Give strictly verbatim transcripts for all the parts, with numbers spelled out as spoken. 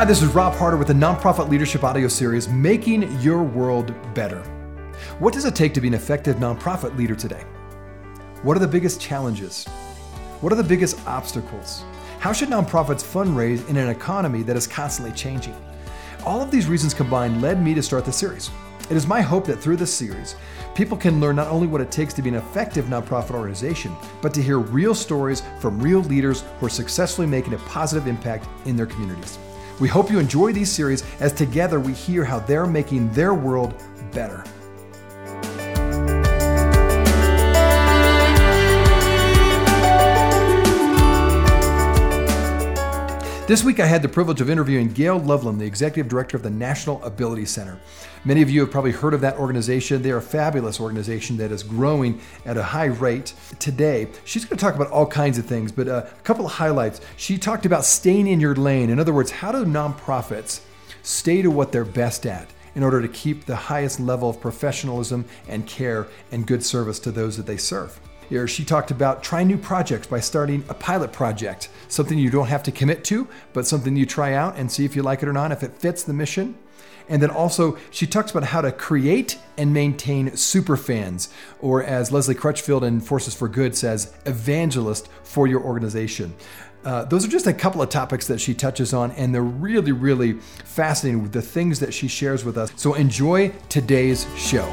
Hi, this is Rob Harder with the Nonprofit Leadership audio series, Making Your World Better. What does it take to be an effective nonprofit leader today? What are the biggest challenges? What are the biggest obstacles? How should nonprofits fundraise in an economy that is constantly changing? All of these reasons combined led me to start the series. It is my hope that through this series, people can learn not only what it takes to be an effective nonprofit organization, but to hear real stories from real leaders who are successfully making a positive impact in their communities. We hope you enjoy these series as together we hear how they're making their world better. This week I had the privilege of interviewing Gail Loveland, the Executive Director of the National Ability Center. Many of you have probably heard of that organization. They are a fabulous organization that is growing at a high rate today. She's going to talk about all kinds of things, but uh, a couple of highlights. She talked about staying in your lane. In other words, how do nonprofits stay to what they're best at in order to keep the highest level of professionalism and care and good service to those that they serve? Here, she talked about trying new projects by starting a pilot project, something you don't have to commit to, but something you try out and see if you like it or not, if it fits the mission. And then also, she talks about how to create and maintain superfans, or as Leslie Crutchfield in Forces for Good says, evangelist for your organization. Uh, those are just a couple of topics that she touches on, and they're really, really fascinating with the things that she shares with us. So enjoy today's show.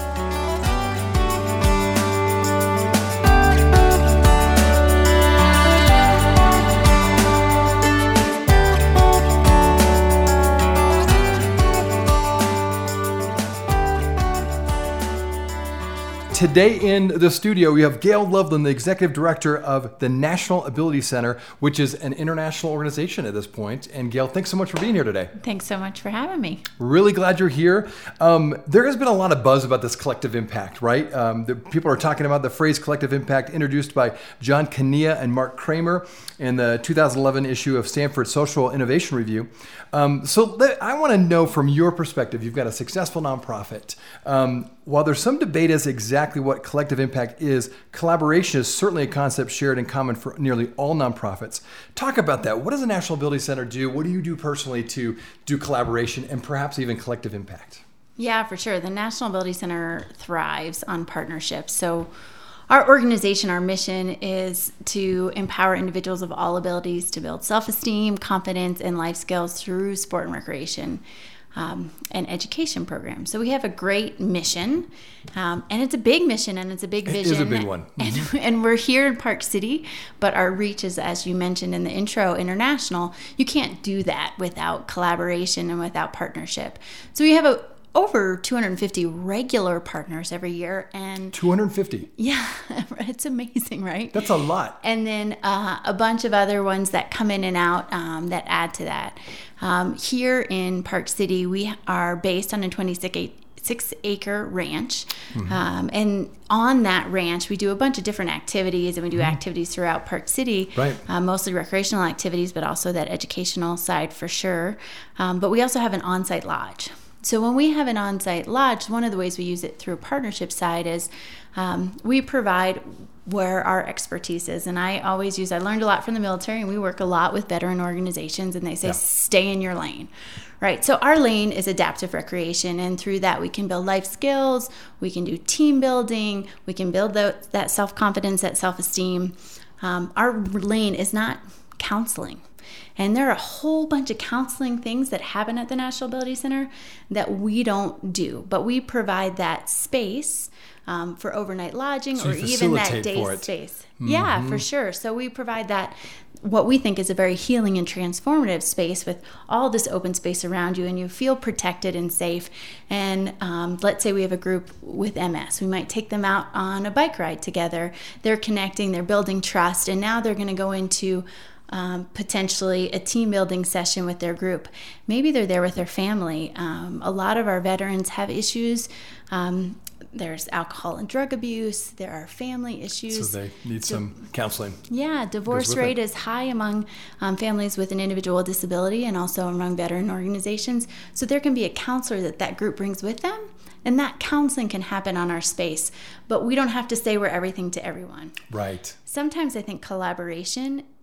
Today in the studio, we have Gail Loveland, the Executive Director of the National Ability Center, which is an international organization at this point. And Gail, thanks so much for being here today. Thanks so much for having me. Really glad you're here. Um, there has been a lot of buzz about this collective impact, right? Um, the, people are talking about the phrase collective impact introduced by John Kania and Mark Kramer in the two thousand eleven issue of Stanford Social Innovation Review. Um, so let, I want to know from your perspective, you've got a successful nonprofit. Um, while there's some debate as exactly what collective impact is, collaboration is certainly a concept shared in common for nearly all nonprofits. Talk about that. What does the National Ability Center do? What do you do personally to do collaboration and perhaps even collective impact? Yeah, for sure. The National Ability Center thrives on partnerships. So our organization, our mission is to empower individuals of all abilities to build self-esteem, confidence, and life skills through sport and recreation um, and education programs. So we have a great mission, um, and it's a big mission, and it's a big vision. It is a big one. Mm-hmm. And, and we're here in Park City, but our reach is, as you mentioned in the intro, international. You can't do that without collaboration and without partnership. So we have a over two hundred fifty regular partners every year. And two hundred fifty? Yeah, it's amazing, right? That's a lot. And then uh, a bunch of other ones that come in and out um, that add to that. Um, here in Park City, we are based on a twenty-six acre ranch. Mm-hmm. Um, and on that ranch, we do a bunch of different activities, and we do mm-hmm. activities throughout Park City, right. uh, mostly recreational activities, but also that educational side for sure. Um, but we also have an on-site lodge. So when we have an on-site lodge, one of the ways we use it through a partnership side is um, we provide where our expertise is. And I always use, I learned a lot from the military, and we work a lot with veteran organizations, and they say, yeah. stay in your lane, right? So our lane is adaptive recreation, and through that we can build life skills, we can do team building, we can build the, that self-confidence, that self-esteem. Um, our lane is not counseling. And there are a whole bunch of counseling things that happen at the National Ability Center that we don't do, but we provide that space um, for overnight lodging so or even that day space. Mm-hmm. Yeah, for sure. So we provide that, what we think is a very healing and transformative space with all this open space around you, and you feel protected and safe. And um, let's say we have a group with M S. We might take them out on a bike ride together. They're connecting, they're building trust, and now they're going to go into Um, potentially a team building session with their group. Maybe they're there with their family. Um, a lot of our veterans have issues. Um, there's alcohol and drug abuse. There are family issues. So they need Di- some counseling. Yeah, divorce rate it. is high among um, families with an individual with disability and also among veteran organizations. So there can be a counselor that that group brings with them, and that counseling can happen on our space. But we don't have to say we're everything to everyone. Right. Sometimes I think collaboration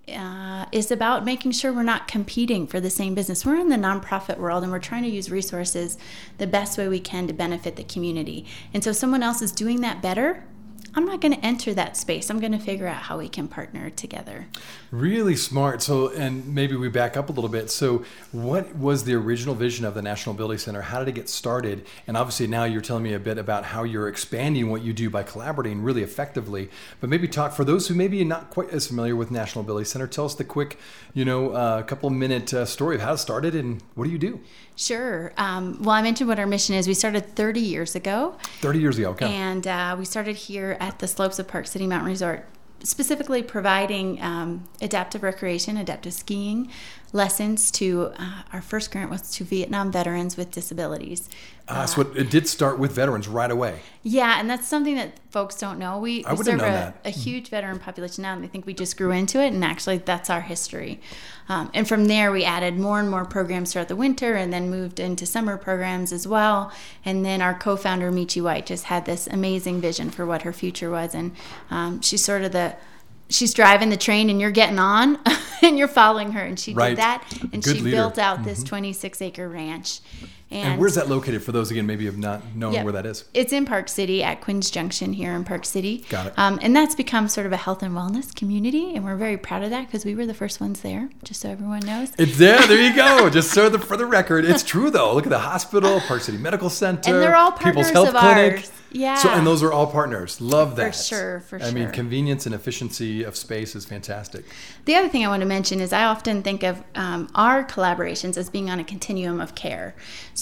uh, is about making sure we're not competing for the same business. We're in the nonprofit world, and we're trying to use resources the best way we can to benefit the community. And so if someone else is doing that better, I'm not going to enter that space. I'm going to figure out how we can partner together. Really smart. So, and maybe we back up a little bit. So what was the original vision of the National Ability Center? How did it get started? And obviously now you're telling me a bit about how you're expanding what you do by collaborating really effectively. But maybe talk, for those who maybe are not quite as familiar with National Ability Center, tell us the quick, you know, uh, couple minute uh, story of how it started and what do you do? Sure. Um, well, I mentioned what our mission is. We started thirty years ago. thirty years ago, okay. And uh, we started here at the slopes of Park City Mountain Resort, specifically providing um, adaptive recreation, adaptive skiing lessons to uh, our first grant was to Vietnam veterans with disabilities. Uh, so it, it did start with veterans right away. Yeah, and that's something that folks don't know. We, I we wouldn't serve know a, that. a huge veteran population now, and they think we just grew into it, and actually that's our history. Um, and from there, we added more and more programs throughout the winter and then moved into summer programs as well. And then our co-founder, Michi White, just had this amazing vision for what her future was, and um, she's sort of the... She's driving the train and you're getting on and you're following her. And she right. did that. And Good she leader. built out this mm-hmm. twenty-six acre ranch. And, and where's that located for those, again, maybe of not knowing yep. where that is? It's in Park City at Quinn's Junction here in Park City. Got it. Um, and that's become sort of a health and wellness community. And we're very proud of that because we were the first ones there, just so everyone knows. It's there. There you go. Just so the, for the record, it's true, though. Look at the hospital, Park City Medical Center. And they're all partners People's Health of Clinic. ours. Yeah. So, and those are all partners. Love that. For sure, for I sure. mean, convenience and efficiency of space is fantastic. The other thing I want to mention is I often think of um, our collaborations as being on a continuum of care.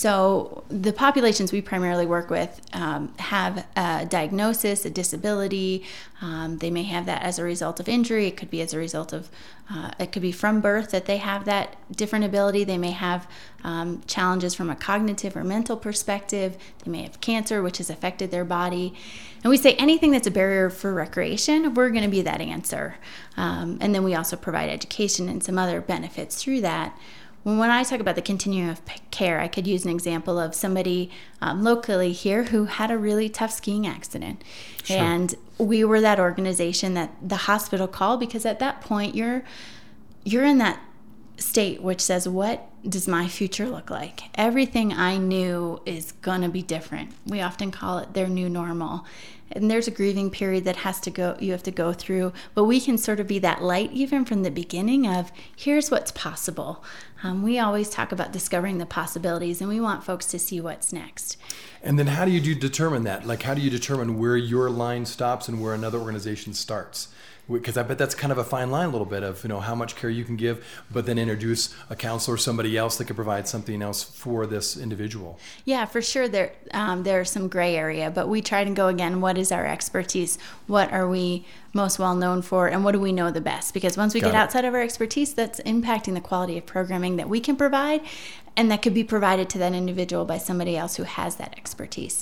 So the populations we primarily work with um, have a diagnosis, a disability. Um, they may have that as a result of injury. It could be as a result of, uh, it could be from birth that they have that different ability. They may have um, challenges from a cognitive or mental perspective. They may have cancer, which has affected their body. And we say anything that's a barrier for recreation, we're going to be that answer. Um, and then we also provide education and some other benefits through that. When I talk about the continuum of care, I could use an example of somebody um, locally here who had a really tough skiing accident. Sure. And we were that organization that the hospital called because at that point you're you're in that state which says, what does my future look like? Everything I knew is going to be different. We often call it their new normal. And there's a grieving period that has to go, you have to go through, but we can sort of be that light even from the beginning of here's what's possible. Um, we always talk about discovering the possibilities, and we want folks to see what's next. And then how do you do determine that? Like, how do you determine where your line stops and where another organization starts? Because I bet that's kind of a fine line a little bit of, you know, how much care you can give, but then introduce a counselor or somebody else that could provide something else for this individual. Yeah, for sure. There, um, there's some gray area, but we try to go again, what is our expertise? What are we most well known for? And what do we know the best? Because once we Got get it. outside of our expertise, that's impacting the quality of programming that we can provide, and that could be provided to that individual by somebody else who has that expertise.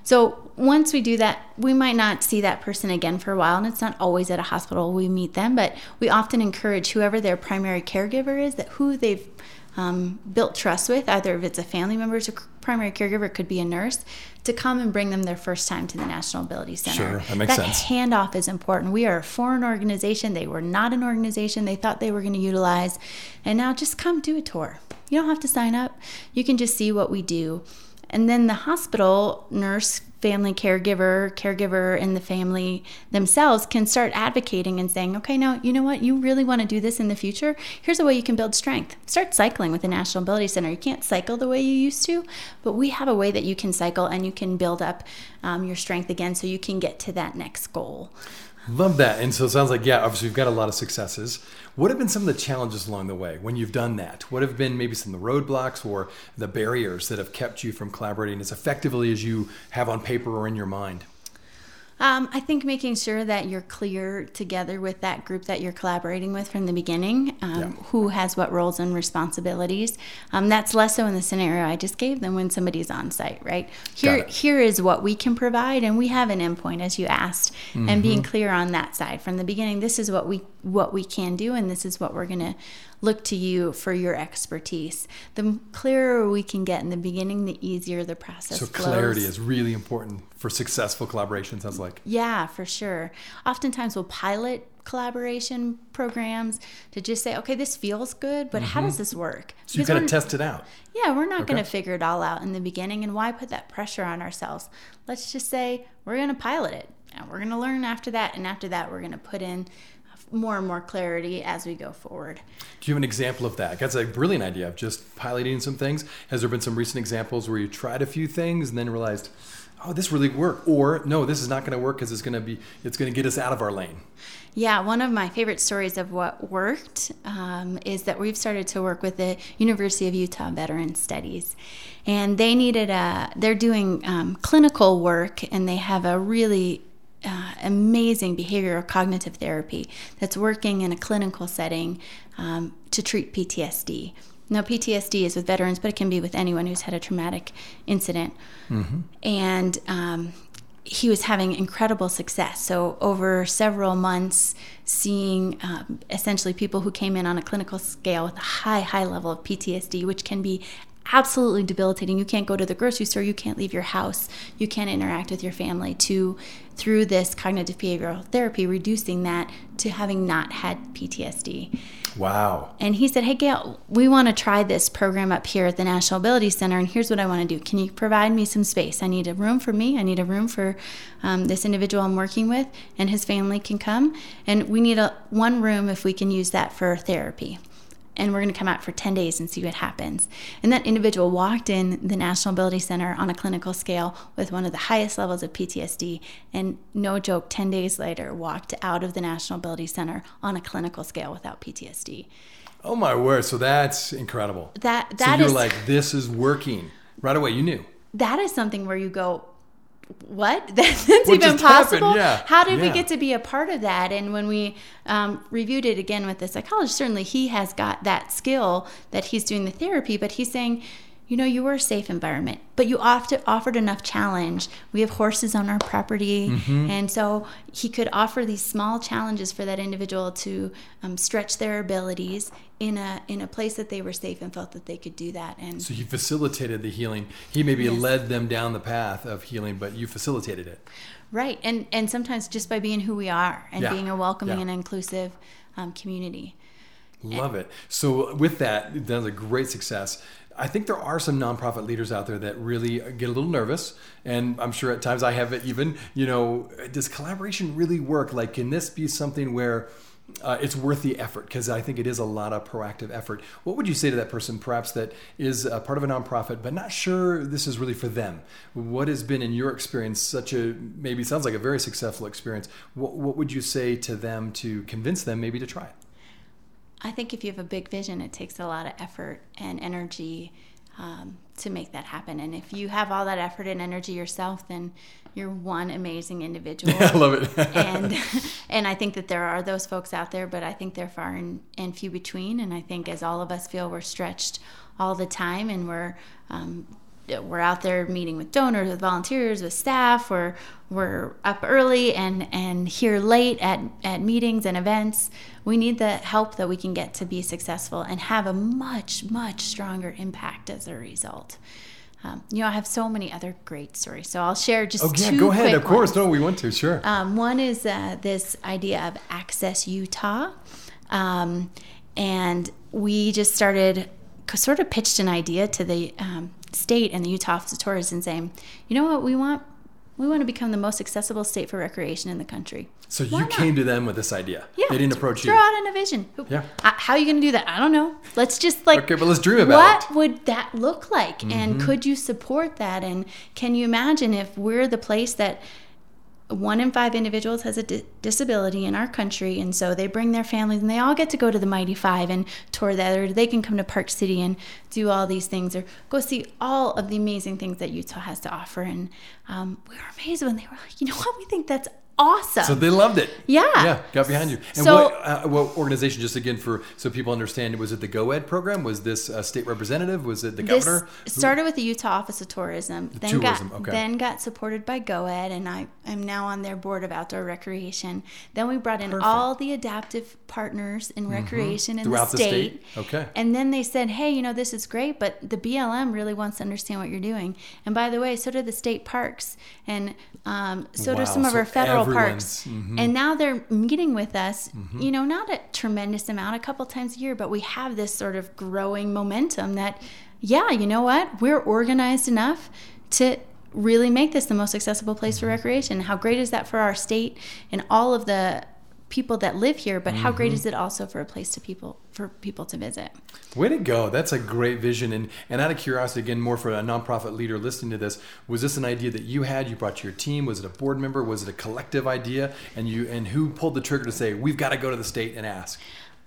So once we do that, we might not see that person again for a while, and it's not always at a hospital we meet them, but we often encourage whoever their primary caregiver is, that who they've um, built trust with, either if it's a family member to primary caregiver, it could be a nurse, to come and bring them their first time to the National Ability Center. Sure, that makes that sense. Handoff is important. We are a foreign organization. They were not an organization they thought they were going to utilize. And now just come do a tour. You don't have to sign up. You can just see what we do. And then the hospital nurse, family caregiver, caregiver, and the family themselves can start advocating and saying, okay, now, you know what? You really want to do this in the future? Here's a way you can build strength. Start cycling with the National Ability Center. You can't cycle the way you used to, but we have a way that you can cycle and you can build up um, your strength again so you can get to that next goal. Love that. And so it sounds like, yeah, obviously you've got a lot of successes. What have been some of the challenges along the way when you've done that? What have been maybe some of the roadblocks or the barriers that have kept you from collaborating as effectively as you have on paper or in your mind? Um, I think making sure that you're clear together with that group that you're collaborating with from the beginning, um, Yeah. who has what roles and responsibilities. Um, that's less so in the scenario I just gave than when somebody's on site, right? Here, Got it. here is what we can provide, and we have an endpoint, as you asked, Mm-hmm. and being clear on that side from the beginning. This is what we what we can do, and this is what we're going to look to you for your expertise. The clearer we can get in the beginning, the easier the process So flows. clarity is really important for successful collaboration, sounds like. Yeah, for sure. Oftentimes we'll pilot collaboration programs to just say, okay, this feels good, but mm-hmm. how does this work? So you kind of test it out. Yeah, we're not okay. going to figure it all out in the beginning, and why put that pressure on ourselves? Let's just say we're going to pilot it, and we're going to learn after that, and after that we're going to put in more and more clarity as we go forward. Do you have an example of that? That's a brilliant idea of just piloting some things. Has there been some recent examples where you tried a few things and then realized, oh, this really worked, or no, this is not going to work because it's going to be, it's going to get us out of our lane? Yeah, one of my favorite stories of what worked um, is that we've started to work with the University of Utah Veterans Studies, and they needed a. They're doing um, clinical work, and they have a really Uh, amazing behavioral cognitive therapy that's working in a clinical setting um, to treat P T S D. Now, P T S D is with veterans, but it can be with anyone who's had a traumatic incident. Mm-hmm. And um, he was having incredible success. So over several months, seeing um, essentially people who came in on a clinical scale with a high, high level of P T S D, which can be absolutely debilitating. You can't go to the grocery store, you can't leave your house, you can't interact with your family, to through this cognitive behavioral therapy, reducing that to having not had P T S D. Wow. And he said, hey, Gail, we want to try this program up here at the National Ability Center, and here's what I want to do. Can you provide me some space? I need a room for me. I need a room for um, this individual I'm working with, and his family can come. And we need a one room if we can use that for therapy. And we're going to come out for ten days and see what happens. And that individual walked in the National Ability Center on a clinical scale with one of the highest levels of P T S D, and no joke, ten days later walked out of the National Ability Center on a clinical scale without P T S D. Oh my word, so that's incredible. That that so you're is, like, this is working. Right away, you knew. That is something where you go, what? That's what even possible? Yeah. How did yeah. we get to be a part of that? And when we um, reviewed it again with the psychologist, certainly he has got that skill that he's doing the therapy, but he's saying, you know, you were a safe environment, but you often offered enough challenge. We have horses on our property. Mm-hmm. And so he could offer these small challenges for that individual to um, stretch their abilities in a in a place that they were safe and felt that they could do that. And so you facilitated the healing. He maybe yes. led them down the path of healing, but you facilitated it. Right. And and sometimes just by being who we are and yeah. being a welcoming yeah. and inclusive um, community. Love it. So with that, that was a great success. I think there are some nonprofit leaders out there that really get a little nervous, and I'm sure at times I have it even, you know, does collaboration really work? Like, can this be something where uh, it's worth the effort? Because I think it is a lot of proactive effort. What would you say to that person, perhaps, that is a part of a nonprofit, but not sure this is really for them? What has been, in your experience, such a, maybe sounds like a very successful experience. What, what would you say to them to convince them maybe to try it? I think if you have a big vision, it takes a lot of effort and energy um, to make that happen. And if you have all that effort and energy yourself, then you're one amazing individual. Yeah, I love it. and and I think that there are those folks out there, but I think they're far and, and few between. And I think as all of us feel we're stretched all the time, and we're um, we're out there meeting with donors, with volunteers, with staff. We're we're up early and, and here late at, at meetings and events. We need the help that we can get to be successful and have a much, much stronger impact as a result. Um, you know, I have so many other great stories, so I'll share just oh, yeah, two go ahead. quick Of course, ones. no, we want to, sure. Um, one is uh, this idea of Access Utah, um, and we just started, sort of pitched an idea to the um, state and the Utah Office of Tourism, saying, you know what we want? We want to become the most accessible state for recreation in the country. So Why you not? came to them with this idea. Yeah. They didn't approach throw you. out in a vision. Yeah. Uh, How are you going to do that? I don't know. Let's just like, Okay, but let's dream about what it. would that look like? Mm-hmm. And could you support that? And can you imagine if we're the place that one in five individuals has a di- disability in our country, and so they bring their families and they all get to go to the Mighty Five and tour that, or they can come to Park City and do all these things, or go see all of the amazing things that Utah has to offer. And um, we were amazed when they were like, you know what, we think that's awesome. So they loved it. Yeah. Yeah, got behind you. And so, what, uh, what organization, just again, for so people understand, was it the GoEd program? Was this a state representative? Was it the governor? This started with the Utah Office of Tourism. The then tourism, got okay. then got supported by GoEd, and I am now on their board of outdoor recreation. Then we brought in Perfect. all the adaptive partners in recreation mm-hmm. in Throughout the state. the state. Okay. And then they said, hey, you know, this is great, but the B L M really wants to understand what you're doing. And by the way, so do the state parks, and um, so wow. do some of so our federal everyone's, parks. Mm-hmm. And now they're meeting with us, mm-hmm. you know, not a tremendous amount, a couple times a year, but we have this sort of growing momentum that, yeah, you know what? We're organized enough to really make this the most accessible place mm-hmm. for recreation. How great is that for our state and all of the people that live here, but mm-hmm. how great is it also for a place to people for people to visit? Way to go. That's a great vision. And and out of curiosity, again, more for a nonprofit leader listening to this, was this an idea that you had, you brought to your team? Was it a board member? Was it a collective idea? And you and who pulled the trigger to say, we've got to go to the state and ask?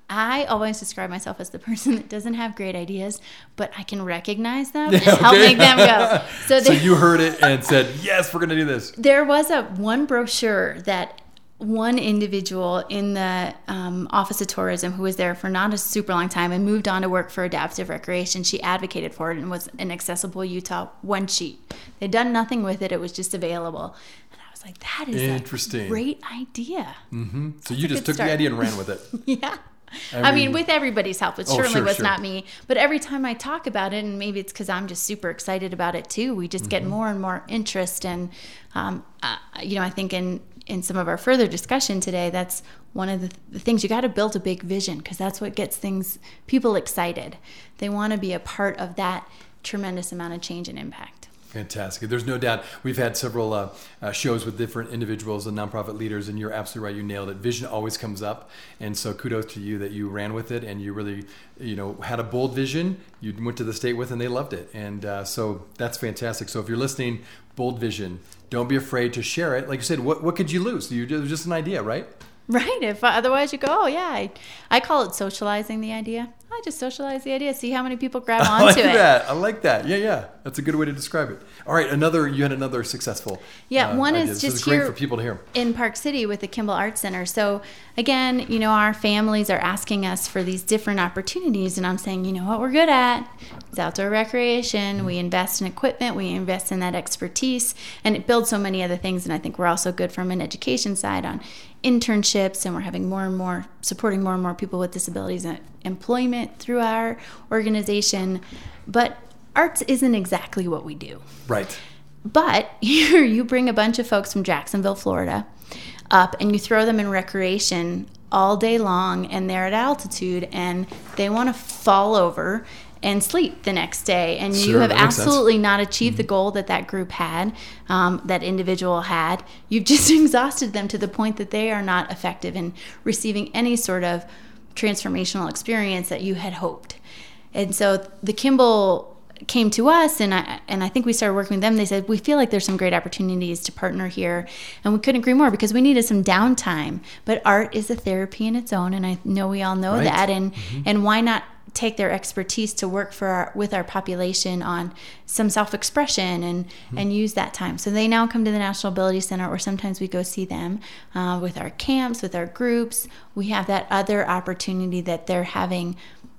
I always describe myself as the person that doesn't have great ideas, but I can recognize them Yeah, and help okay. make them go. So, they, so you heard it and said, yes, we're going to do this. There was a one brochure that one individual in the um, Office of Tourism who was there for not a super long time and moved on to work for adaptive recreation. She advocated for it and was an Accessible Utah one sheet. They'd done nothing with it. It was just available. And I was like, that is Interesting. a great idea. Mm-hmm. So That's you just took start. the idea and ran with it. Yeah. I I mean, mean, with everybody's help. It oh, certainly sure, was sure. not me. But every time I talk about it, and maybe it's because I'm just super excited about it too, we just mm-hmm. get more and more interest. And, um, uh, you know, I think in, in some of our further discussion today, that's one of the, th- the things. You got to build a big vision, because that's what gets things, people excited. They want to be a part of that tremendous amount of change and impact. Fantastic. There's no doubt. We've had several uh, uh, shows with different individuals and nonprofit leaders, and you're absolutely right. You nailed it. Vision always comes up. And so kudos to you that you ran with it and you really, you know, had a bold vision. You went to the state with and they loved it. And uh, so that's fantastic. So if you're listening, bold vision, don't be afraid to share it. Like you said, what what could you lose? You, it was just an idea, right? Right. If otherwise you go, oh yeah, I, I call it socializing the idea. I just socialize the idea. See how many people grab onto I like it. that. I like that. Yeah, yeah. That's a good way to describe it. All right, another. You had another successful. Yeah, uh, one idea. is This just is great here for people to hear. in Park City with the Kimball Arts Center. So again, you know, our families are asking us for these different opportunities, and I'm saying, you know what we're good at? It's outdoor recreation. Mm-hmm. We invest in equipment. We invest in that expertise, and it builds so many other things. And I think we're also good from an education side on internships, and we're having more and more supporting more and more people with disabilities and employment through our organization. But arts isn't exactly what we do. Right. But here you bring a bunch of folks from Jacksonville, Florida up, and you throw them in recreation all day long, and they're at altitude, and they want to fall over and sleep the next day. And Sure, you have that makes absolutely sense. not achieved mm-hmm. the goal that that group had, um, that individual had. You've just exhausted them to the point that they are not effective in receiving any sort of transformational experience that you had hoped. And so the Kimball came to us, and I and I think we started working with them. They said, we feel like there's some great opportunities to partner here, and we couldn't agree more, because we needed some downtime. But art is a therapy in its own, and I know we all know Right. that. And Mm-hmm. and why not take their expertise to work for our, with our population on some self-expression and mm-hmm. and use that time. So they now come to the National Ability Center, or sometimes we go see them uh, with our camps, with our groups. We have that other opportunity that they're having.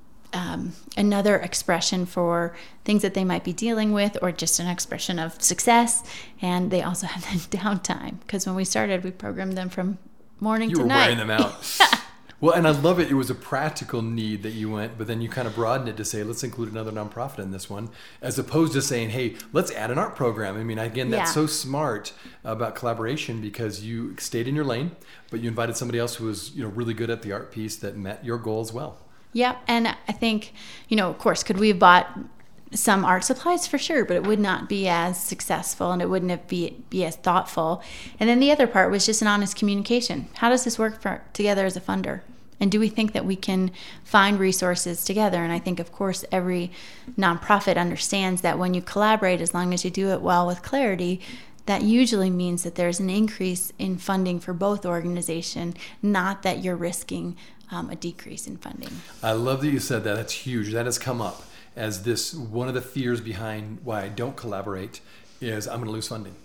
Um, another expression for things that they might be dealing with, or just an expression of success. And they also have that downtime, because when we started, we programmed them from morning You to were night. wearing them out. Yeah. Well, and I love it. It was a practical need that you went, but then you kind of broadened it to say, let's include another nonprofit in this one, as opposed to saying, hey, let's add an art program. I mean, again, that's Yeah. so smart about collaboration, because you stayed in your lane, but you invited somebody else who was, you know, really good at the art piece that met your goal as well. Yep. And I think, you know, of course, could we have bought some art supplies? For sure, but it would not be as successful, and it wouldn't have be, be as thoughtful. And then the other part was just an honest communication. How does this work for, together as a funder? And do we think that we can find resources together? And I think, of course, every nonprofit understands that when you collaborate, as long as you do it well with clarity, that usually means that there's an increase in funding for both organizations, not that you're risking um, a decrease in funding. I love that you said that. That's huge. That has come up as this, one of the fears behind why I don't collaborate is I'm going to lose funding.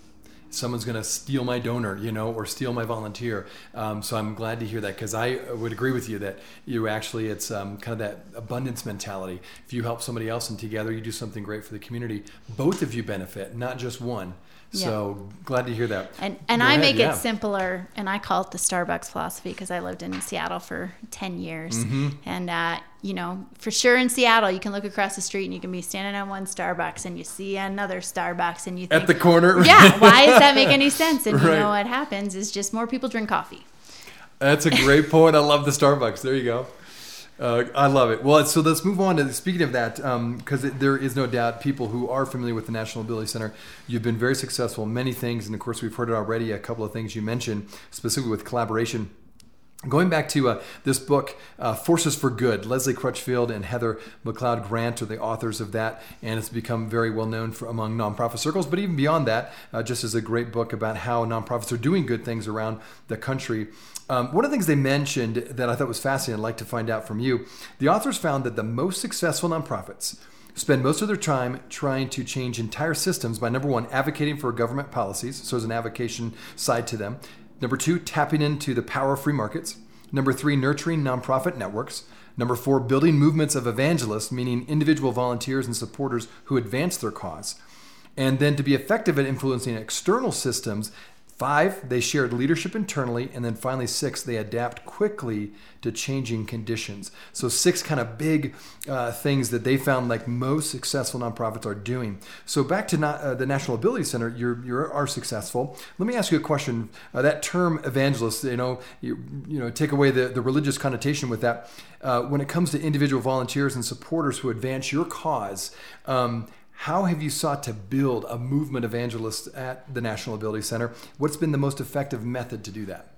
someone's going to steal my donor, you know, or steal my volunteer. Um, so I'm glad to hear that, because I would agree with you that you actually, it's um, kind of that abundance mentality. If you help somebody else and together you do something great for the community, both of you benefit, not just one. So yeah. Glad to hear that. And and I make yeah. it simpler, and I call it the Starbucks philosophy, because I lived in Seattle for ten years. Mm-hmm. And, uh, you know, for sure in Seattle, you can look across the street and you can be standing on one Starbucks and you see another Starbucks and you think, at the corner. Yeah, why does that make any sense? And right. you know what happens is just more people drink coffee. That's a great point. I love the Starbucks. There you go. Uh, I love it. Well, so let's move on to, speaking of that, because um, there is no doubt people who are familiar with the National Ability Center, you've been very successful in many things. And of course, we've heard it already, a couple of things you mentioned, specifically with collaboration. Going back to uh, this book, uh, Forces for Good, Leslie Crutchfield and Heather McLeod Grant are the authors of that, and it's become very well known for, among nonprofit circles. But even beyond that, uh, just as a great book about how nonprofits are doing good things around the country. Um, one of the things they mentioned that I thought was fascinating, I'd like to find out from you, the authors found that the most successful nonprofits spend most of their time trying to change entire systems by, number one, advocating for government policies, so there's an advocation side to them. Number two, tapping into the power of free markets. Number three, nurturing nonprofit networks. Number four, building movements of evangelists, meaning individual volunteers and supporters who advance their cause. And then to be effective at influencing external systems, five, they shared leadership internally. And then finally, six, they adapt quickly to changing conditions. So six kind of big uh, things that they found like most successful nonprofits are doing. So back to not, uh, the National Ability Center, you're, you are successful. Let me ask you a question. Uh, that term evangelist, you know, you, you know, take away the, the religious connotation with that. Uh, when it comes to individual volunteers and supporters who advance your cause, um, how have you sought to build a movement of evangelists at the National Ability Center? What's been the most effective method to do that?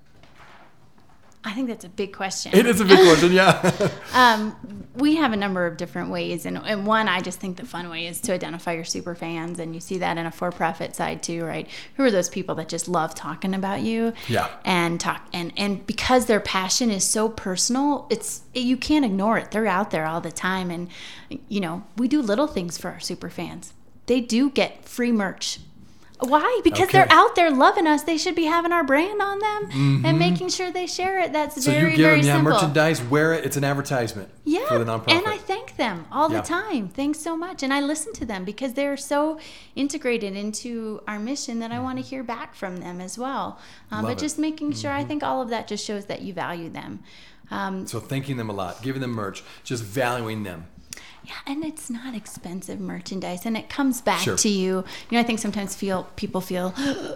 I think that's a big question. It is a big question, yeah. um, we have a number of different ways. And, and one, I just think the fun way is to identify your super fans. And you see that in a for-profit side too, right? Who are those people that just love talking about you? Yeah. And talk and, and because their passion is so personal, it's you can't ignore it. They're out there all the time. And, you know, we do little things for our super fans. They do get free merch. Why? Because okay. they're out there loving us. They should be having our brand on them mm-hmm. and making sure they share it. That's so very, you give very them, yeah, simple. Merchandise, wear it. It's an advertisement yeah. for the nonprofit. And I thank them all yeah. the time. Thanks so much. And I listen to them because they're so integrated into our mission that I want to hear back from them as well. Um, but it. just making sure, mm-hmm. I think all of that just shows that you value them. Um, so thanking them a lot, giving them merch, just valuing them. Yeah, and it's not expensive merchandise, and it comes back sure. to you. You know, I think sometimes feel people feel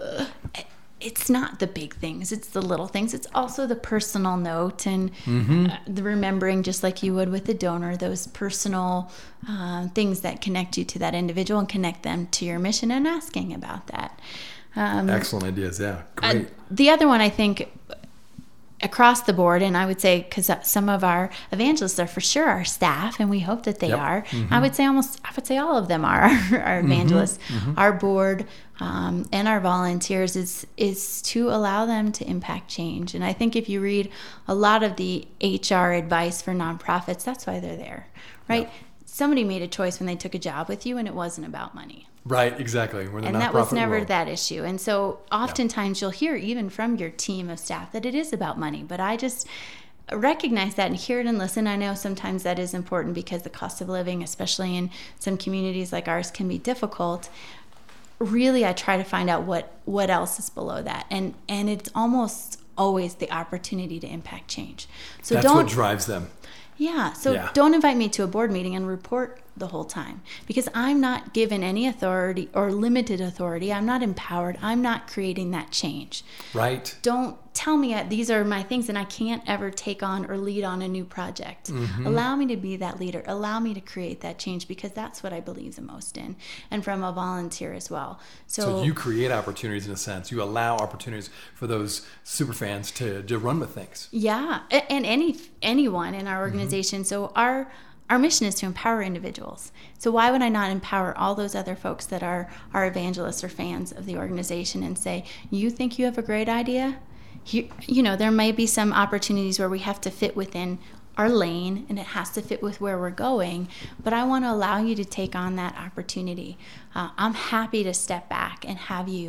it's not the big things; it's the little things. It's also the personal note and mm-hmm. uh, the remembering, just like you would with the donor, those personal uh, things that connect you to that individual and connect them to your mission, and asking about that. Um, Excellent ideas, yeah, great. Uh, the other one, I think. Across the board, and I would say because some of our evangelists are for sure our staff, and we hope that they yep. are. Mm-hmm. I would say almost, I would say all of them are our, our evangelists. Mm-hmm. Mm-hmm. Our board um, and our volunteers is is to allow them to impact change. And I think if you read a lot of the H R advice for nonprofits, that's why they're there, right? Yep. Somebody made a choice when they took a job with you, and it wasn't about money. Right, exactly. We're the and that was never world. that issue. And so oftentimes yeah. you'll hear even from your team of staff that it is about money. But I just recognize that and hear it and listen. I know sometimes that is important because the cost of living, especially in some communities like ours, can be difficult. Really, I try to find out what, what else is below that. And and it's almost always the opportunity to impact change. So That's don't, what drives them. Yeah, so yeah. don't invite me to a board meeting and report the whole time because I'm not given any authority or limited authority. I'm not empowered. I'm not creating that change. Right. Don't tell me these are my things and I can't ever take on or lead on a new project. Mm-hmm. Allow me to be that leader. Allow me to create that change because that's what I believe the most in, and from a volunteer as well. So, so you create opportunities in a sense. You allow opportunities for those super fans to, to run with things. Yeah, and any anyone in our organization. Mm-hmm. So our Our mission is to empower individuals. So why would I not empower all those other folks that are, are evangelists or fans of the organization and say, you think you have a great idea? Here, you know, there may be some opportunities where we have to fit within our lane and it has to fit with where we're going, but I want to allow you to take on that opportunity. Uh, I'm happy to step back and have you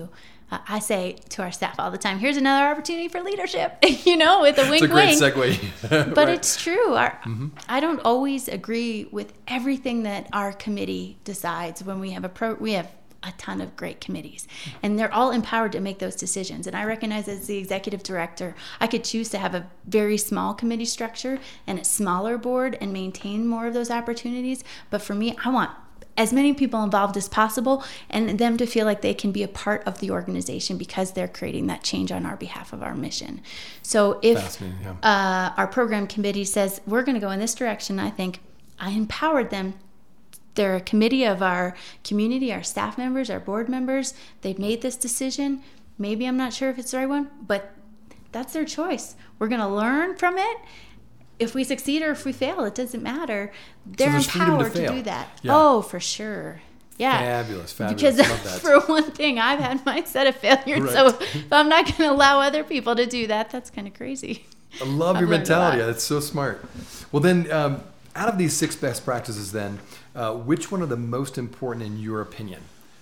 uh, I say to our staff all the time, here's another opportunity for leadership, you know, with a wink, it's a great wink. segue. But Right. it's true. Our, Mm-hmm. I don't always agree with everything that our committee decides when we have a pro. We have a ton of great committees, and they're all empowered to make those decisions. And I recognize as the executive director, I could choose to have a very small committee structure and a smaller board and maintain more of those opportunities. But for me, I want as many people involved as possible and them to feel like they can be a part of the organization because they're creating that change on our behalf of our mission. So if Fascinating, yeah. uh, our program committee says, we're going to go in this direction, I think I empowered them. They're a committee of our community, our staff members, our board members. They've made this decision. Maybe I'm not sure if it's the right one, but that's their choice. We're going to learn from it. If we succeed or if we fail, it doesn't matter. They're there's freedom to empowered to, fail. do that. Yeah. Oh, for sure. Yeah. Fabulous, fabulous. Because Love that. for one thing, I've had my set of failures. Right. So if I'm not going to allow other people to do that, that's kind of crazy. I love I've your learned a mentality. lot. That's so smart. Well, then, um, out of these six best practices, then, uh, which one are the most important in your opinion?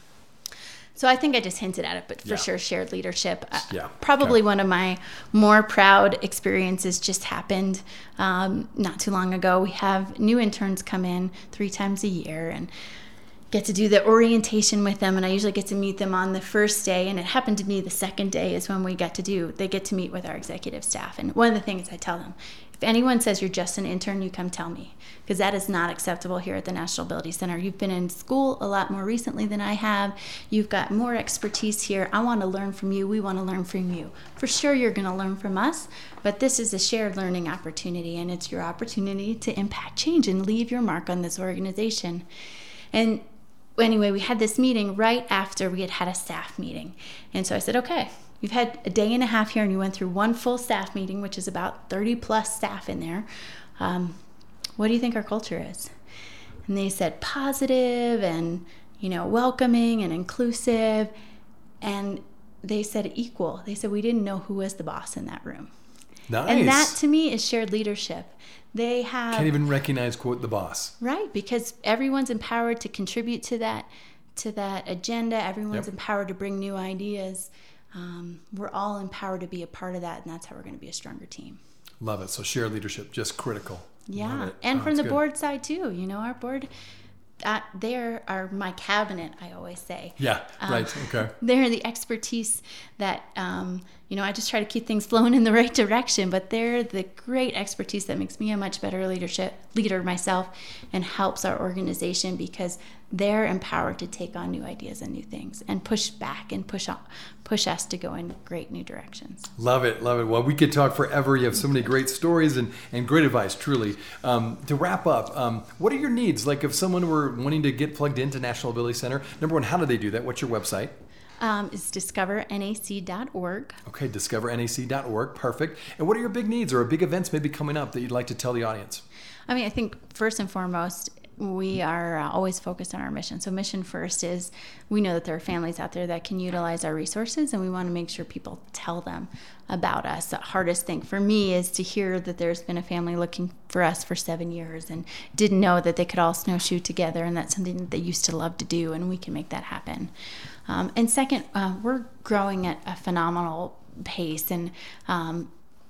So I think I just hinted at it, but for Yeah. sure, shared leadership. Uh, Yeah. Probably Okay. one of my more proud experiences just happened um, not too long ago. We have new interns come in three times a year and get to do the orientation with them. And I usually get to meet them on the first day. And it happened to be the second day is when we get to do, they get to meet with our executive staff. And one of the things I tell them, if anyone says you're just an intern, you come tell me, because that is not acceptable here at the National Ability Center. You've been in school a lot more recently than I have. You've got more expertise here. I want to learn from you. We want to learn from you. For sure, you're going to learn from us, but this is a shared learning opportunity, and it's your opportunity to impact change and leave your mark on this organization. And anyway, we had this meeting right after we had had a staff meeting. And so I said, okay, you've had a day and a half here and you went through one full staff meeting, which is about thirty plus staff in there. Um, what do you think our culture is? And they said positive and, you know, welcoming and inclusive. And they said equal. They said we didn't know who was the boss in that room. Nice. And that to me is shared leadership. They have Can't even recognize, quote, the boss. right, because everyone's empowered to contribute to that to that agenda. Everyone's Yep. empowered to bring new ideas. Um, we're all empowered to be a part of that, and that's how we're going to be a stronger team. Love it. So shared leadership, just critical. Love Yeah, it. and Oh, from that's the good. board side too. You know, our board, uh, they are my cabinet. I always say. Yeah, Um, right. Okay. They're the expertise that, um, you know, I just try to keep things flowing in the right direction, but they're the great expertise that makes me a much better leadership leader myself and helps our organization because they're empowered to take on new ideas and new things and push back and push on, push us to go in great new directions. Love it, love it. Well, we could talk forever. You have so many great stories and, and great advice, truly. Um, to wrap up, um, what are your needs? Like if someone were wanting to get plugged into National Ability Center, number one, how do they do that? What's your website? Um, it's discover N A C dot org. Okay, discover N A C dot org. Perfect. And what are your big needs or big events maybe coming up that you'd like to tell the audience? I mean, I think first and foremost, we are uh, always focused on our mission. So mission first is we know that there are families out there that can utilize our resources, and we want to make sure people tell them about us. The hardest thing for me is to hear that there's been a family looking for us for seven years and didn't know that they could all snowshoe together, and that's something that they used to love to do, and we can make that happen. Um, and second, uh, we're growing at a phenomenal pace, and um,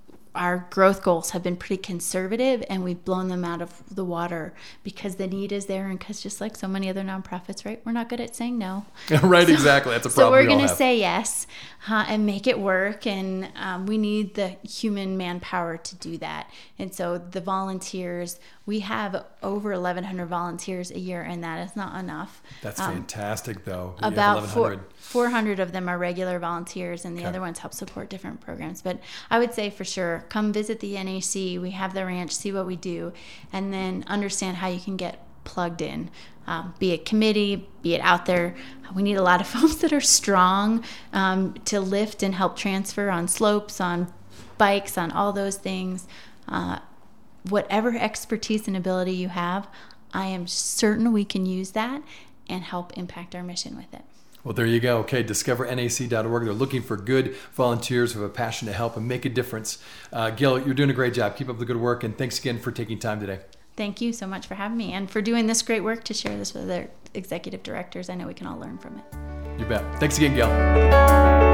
our growth goals have been pretty conservative, and we've blown them out of the water because the need is there, and because just like so many other nonprofits, right, we're not good at saying no. Right, So- exactly. That's a So problem we're we all going to have. say yes uh, and make it work, and um, we need the human manpower to do that. And so the volunteers, we have over eleven hundred volunteers a year, and that is not enough. That's Um, fantastic, though. that you have about eleven four, hundred. four hundred of them are regular volunteers, and the Okay. other ones help support different programs. But I would say for sure, come visit the N A C. We have the ranch, see what we do, and then understand how you can get plugged in. Um, be it committee, be it out there. We need a lot of folks that are strong um, to lift and help transfer on slopes, on bikes, on all those things. Uh, whatever expertise and ability you have, I am certain we can use that and help impact our mission with it. Well, there you go. Okay, discover N A C dot org. They're looking for good volunteers who have a passion to help and make a difference. Uh, Gil, you're doing a great job. Keep up the good work, and thanks again for taking time today. Thank you so much for having me and for doing this great work to share this with other executive directors. I know we can all learn from it. You bet. Thanks again, Gail.